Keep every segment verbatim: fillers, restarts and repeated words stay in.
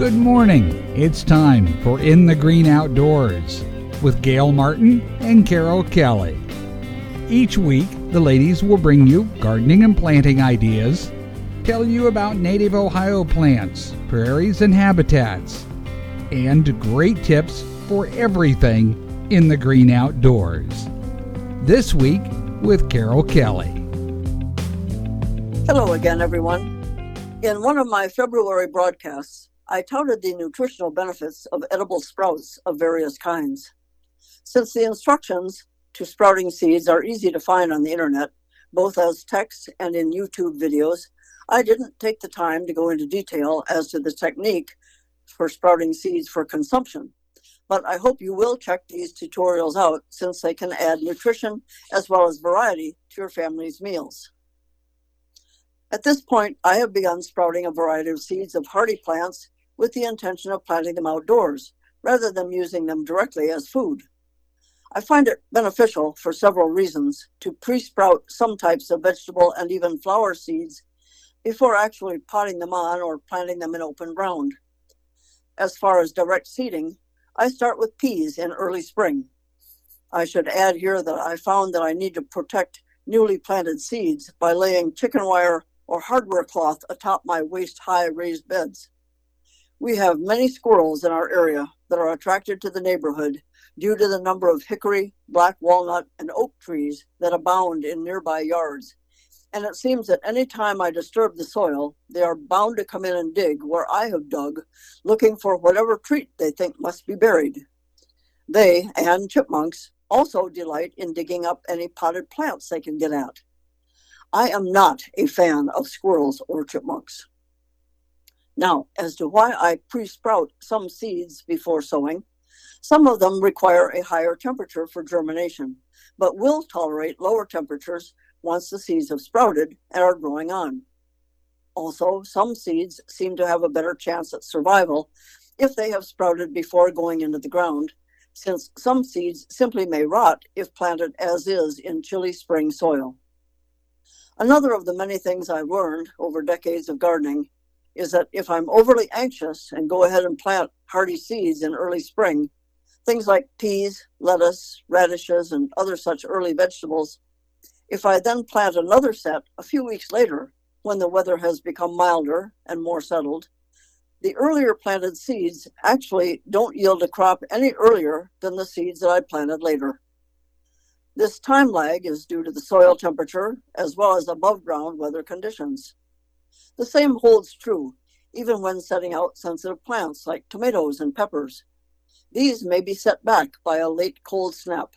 Good morning. It's time for In the Green Outdoors with Gail Martin and Carol Kelly. Each week, the ladies will bring you gardening and planting ideas, tell you about native Ohio plants, prairies and habitats, and great tips for everything in the green outdoors. This week with Carol Kelly. Hello again, everyone. In one of my February broadcasts, I touted the nutritional benefits of edible sprouts of various kinds. Since the instructions to sprouting seeds are easy to find on the internet, both as text and in YouTube videos, I didn't take the time to go into detail as to the technique for sprouting seeds for consumption. But I hope you will check these tutorials out since they can add nutrition as well as variety to your family's meals. At this point, I have begun sprouting a variety of seeds of hardy plants with the intention of planting them outdoors, rather than using them directly as food. I find it beneficial for several reasons to pre-sprout some types of vegetable and even flower seeds before actually potting them on or planting them in open ground. As far as direct seeding, I start with peas in early spring. I should add here that I found that I need to protect newly planted seeds by laying chicken wire or hardware cloth atop my waist-high raised beds. We have many squirrels in our area that are attracted to the neighborhood due to the number of hickory, black walnut, and oak trees that abound in nearby yards. And it seems that any time I disturb the soil, they are bound to come in and dig where I have dug, looking for whatever treat they think must be buried. They, and chipmunks, also delight in digging up any potted plants they can get at. I am not a fan of squirrels or chipmunks. Now, as to why I pre-sprout some seeds before sowing, some of them require a higher temperature for germination, but will tolerate lower temperatures once the seeds have sprouted and are growing on. Also, some seeds seem to have a better chance at survival if they have sprouted before going into the ground, since some seeds simply may rot if planted as is in chilly spring soil. Another of the many things I've learned over decades of gardening is that if I'm overly anxious and go ahead and plant hardy seeds in early spring, things like peas, lettuce, radishes, and other such early vegetables, if I then plant another set a few weeks later, when the weather has become milder and more settled, the earlier planted seeds actually don't yield a crop any earlier than the seeds that I planted later. This time lag is due to the soil temperature as well as above ground weather conditions. The same holds true even when setting out sensitive plants like tomatoes and peppers. These may be set back by a late cold snap.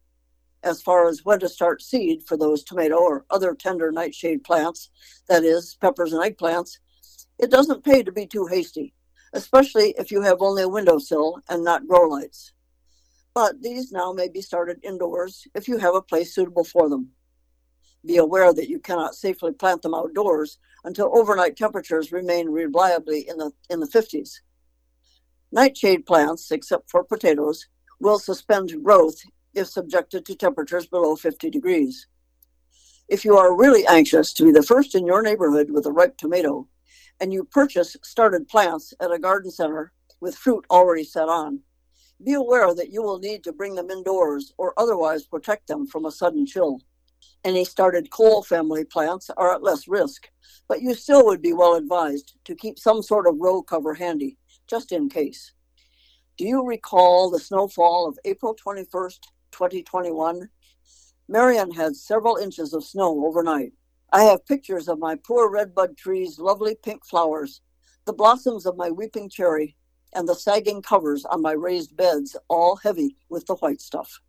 As far as when to start seed for those tomato or other tender nightshade plants, that is, peppers and eggplants, it doesn't pay to be too hasty, especially if you have only a windowsill and not grow lights. But these now may be started indoors if you have a place suitable for them. Be aware that you cannot safely plant them outdoors until overnight temperatures remain reliably in the in the fifties. Nightshade plants, except for potatoes, will suspend growth if subjected to temperatures below fifty degrees. If you are really anxious to be the first in your neighborhood with a ripe tomato, and you purchase started plants at a garden center with fruit already set on, be aware that you will need to bring them indoors or otherwise protect them from a sudden chill. Any started cole family plants are at less risk, but you still would be well advised to keep some sort of row cover handy, just in case. Do you recall the snowfall of April twenty-first, twenty twenty-one? Marion had several inches of snow overnight. I have pictures of my poor redbud tree's lovely pink flowers, the blossoms of my weeping cherry, and the sagging covers on my raised beds, all heavy with the white stuff.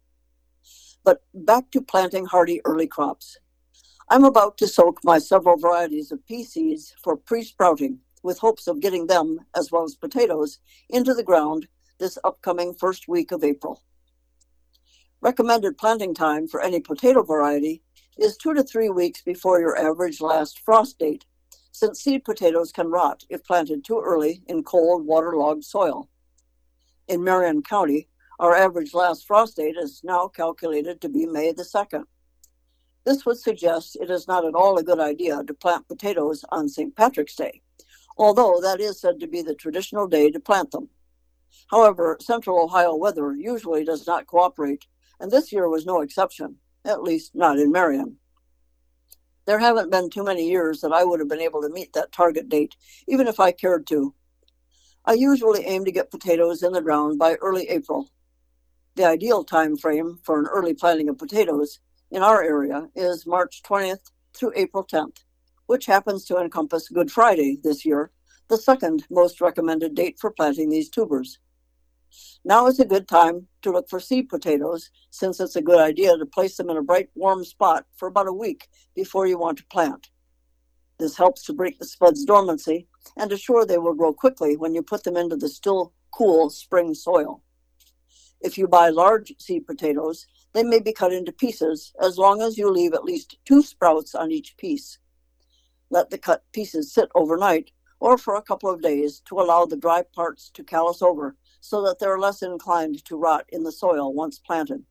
But back to planting hardy early crops. I'm about to soak my several varieties of pea seeds for pre-sprouting with hopes of getting them, as well as potatoes, into the ground this upcoming first week of April. Recommended planting time for any potato variety is two to three weeks before your average last frost date, since seed potatoes can rot if planted too early in cold, waterlogged soil. In Marion County, our average last frost date is now calculated to be May the second. This would suggest it is not at all a good idea to plant potatoes on Saint Patrick's Day, although that is said to be the traditional day to plant them. However, central Ohio weather usually does not cooperate, and this year was no exception, at least not in Marion. There haven't been too many years that I would have been able to meet that target date, even if I cared to. I usually aim to get potatoes in the ground by early April. The ideal time frame for an early planting of potatoes in our area is March twentieth through April tenth, which happens to encompass Good Friday this year, the second most recommended date for planting these tubers. Now is a good time to look for seed potatoes, since it's a good idea to place them in a bright, warm spot for about a week before you want to plant. This helps to break the spud's dormancy and assure they will grow quickly when you put them into the still cool spring soil. If you buy large seed potatoes, they may be cut into pieces as long as you leave at least two sprouts on each piece. Let the cut pieces sit overnight or for a couple of days to allow the dry parts to callus over so that they're less inclined to rot in the soil once planted.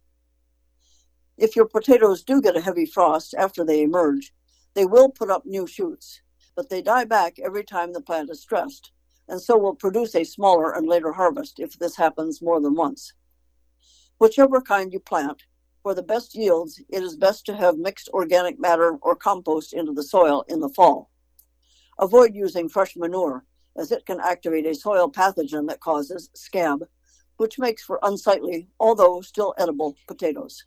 If your potatoes do get a heavy frost after they emerge, they will put up new shoots, but they die back every time the plant is stressed, and so will produce a smaller and later harvest if this happens more than once. Whichever kind you plant, for the best yields, it is best to have mixed organic matter or compost into the soil in the fall. Avoid using fresh manure, as it can activate a soil pathogen that causes scab, which makes for unsightly, although still edible, potatoes.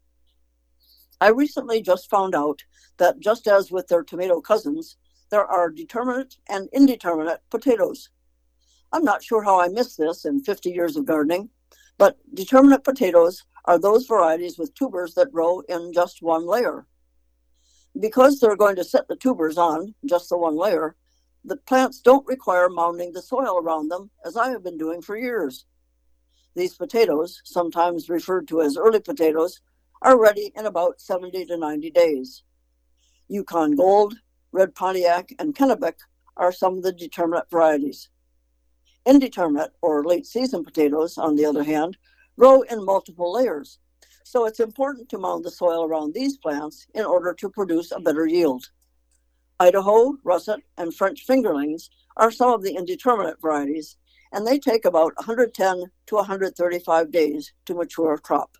I recently just found out that just as with their tomato cousins, there are determinate and indeterminate potatoes. I'm not sure how I missed this in fifty years of gardening, but determinate potatoes are those varieties with tubers that grow in just one layer. Because they're going to set the tubers on just the one layer, the plants don't require mounding the soil around them, as I have been doing for years. These potatoes, sometimes referred to as early potatoes, are ready in about seventy to ninety days. Yukon Gold, Red Pontiac, and Kennebec are some of the determinate varieties. Indeterminate, or late season potatoes, on the other hand, grow in multiple layers, so it's important to mound the soil around these plants in order to produce a better yield. Idaho, russet, and French fingerlings are some of the indeterminate varieties, and they take about one hundred ten to one hundred thirty-five days to mature a crop.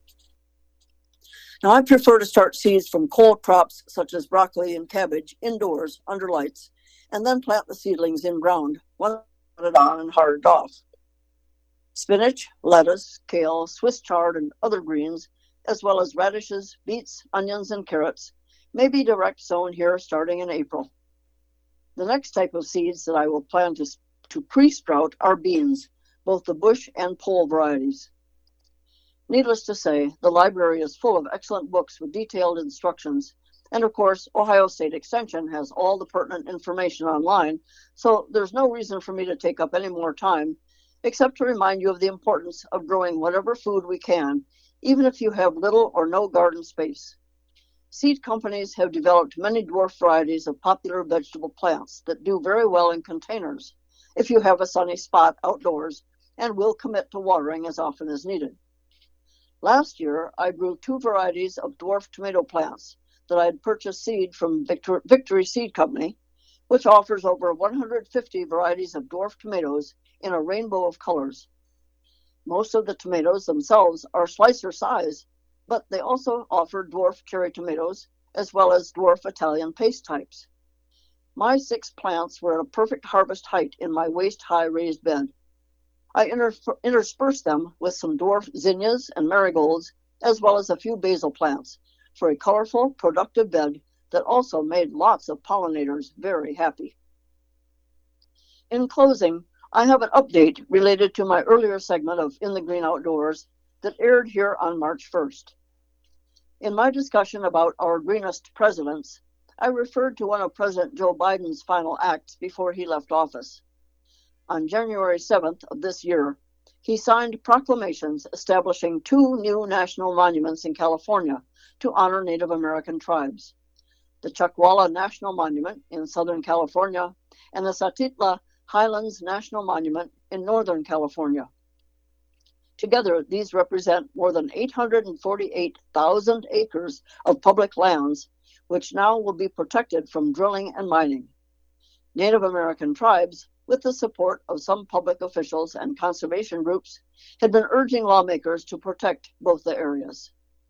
Now, I prefer to start seeds from cold crops such as broccoli and cabbage indoors under lights, and then plant the seedlings in ground, one at a time and hardened off. Spinach, lettuce, kale, Swiss chard, and other greens, as well as radishes, beets, onions, and carrots, may be direct sown here starting in April. The next type of seeds that I will plan to, to pre-sprout are beans, both the bush and pole varieties. Needless to say, the library is full of excellent books with detailed instructions, and of course, Ohio State Extension has all the pertinent information online, so there's no reason for me to take up any more time, except to remind you of the importance of growing whatever food we can, even if you have little or no garden space. Seed companies have developed many dwarf varieties of popular vegetable plants that do very well in containers if you have a sunny spot outdoors and will commit to watering as often as needed. Last year, I grew two varieties of dwarf tomato plants that I had purchased seed from Victor- Victory Seed Company, which offers over one hundred fifty varieties of dwarf tomatoes in a rainbow of colors. Most of the tomatoes themselves are slicer size, but they also offer dwarf cherry tomatoes as well as dwarf Italian paste types. My six plants were at a perfect harvest height in my waist-high raised bed. I inter- interspersed them with some dwarf zinnias and marigolds, as well as a few basil plants, for a colorful, productive bed that also made lots of pollinators very happy. In closing, I have an update related to my earlier segment of In the Green Outdoors that aired here on March first. In my discussion about our greenest presidents, I referred to one of President Joe Biden's final acts before he left office. On January seventh of this year, he signed proclamations establishing two new national monuments in California to honor Native American tribes: the Chuckwalla National Monument in Southern California and the Satitla Highlands National Monument in Northern California. Together, these represent more than eight hundred forty-eight thousand acres of public lands, which now will be protected from drilling and mining. Native American tribes, with the support of some public officials and conservation groups, had been urging lawmakers to protect both the areas.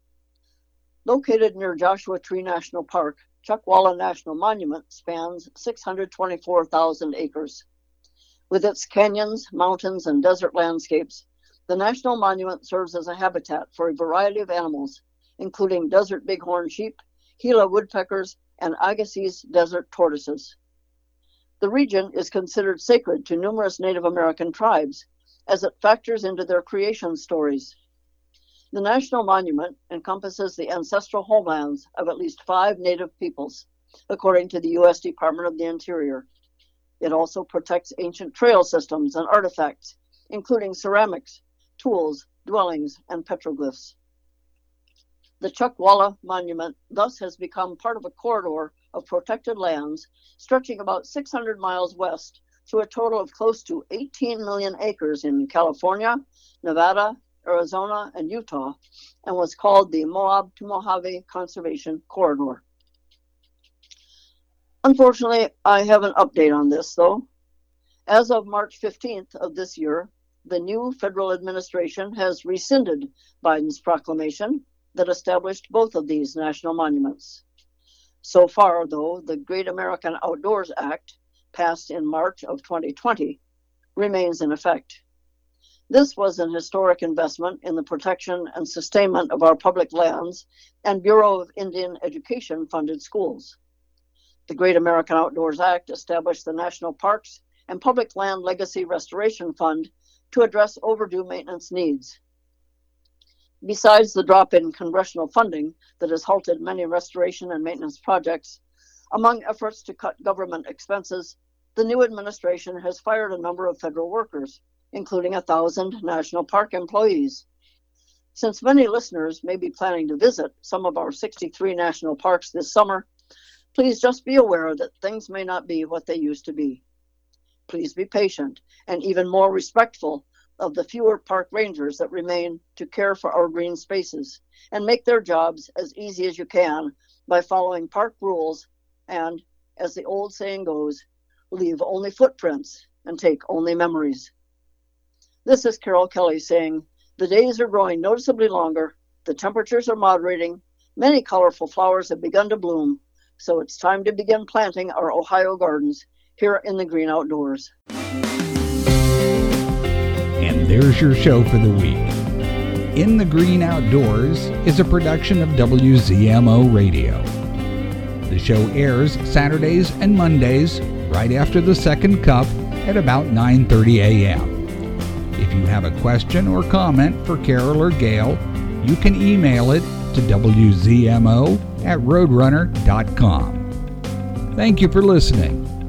Located near Joshua Tree National Park, Chuckwalla National Monument spans six hundred twenty-four thousand acres. With its canyons, mountains, and desert landscapes, the National Monument serves as a habitat for a variety of animals, including desert bighorn sheep, Gila woodpeckers, and Agassiz desert tortoises. The region is considered sacred to numerous Native American tribes, as it factors into their creation stories. The National Monument encompasses the ancestral homelands of at least five Native peoples, according to the U S Department of the Interior. It also protects ancient trail systems and artifacts, including ceramics, tools, dwellings, and petroglyphs. The Chuckwalla Monument thus has become part of a corridor of protected lands stretching about six hundred miles west to a total of close to eighteen million acres in California, Nevada, Arizona, and Utah, and was called the Moab to Mojave Conservation Corridor. Unfortunately, I have an update on this, though. As of March fifteenth of this year, the new federal administration has rescinded Biden's proclamation that established both of these national monuments. So far, though, the Great American Outdoors Act, passed in March of twenty twenty, remains in effect. This was an historic investment in the protection and sustainment of our public lands and Bureau of Indian Education funded schools. The Great American Outdoors Act established the National Parks and Public Land Legacy Restoration Fund to address overdue maintenance needs. Besides the drop in congressional funding that has halted many restoration and maintenance projects, among efforts to cut government expenses, the new administration has fired a number of federal workers, including a thousand national park employees. Since many listeners may be planning to visit some of our sixty-three national parks this summer, please just be aware that things may not be what they used to be. Please be patient and even more respectful of the fewer park rangers that remain to care for our green spaces, and make their jobs as easy as you can by following park rules and, as the old saying goes, leave only footprints and take only memories. This is Carol Kelly saying, the days are growing noticeably longer, the temperatures are moderating, many colorful flowers have begun to bloom, so it's time to begin planting our Ohio gardens here in the green outdoors. And there's your show for the week. In the Green Outdoors is a production of W Z M O Radio. The show airs Saturdays and Mondays right after the second cup at about nine thirty a.m. If you have a question or comment for Carol or Gail, you can email it to W Z M O at roadrunner dot com. Thank you for listening.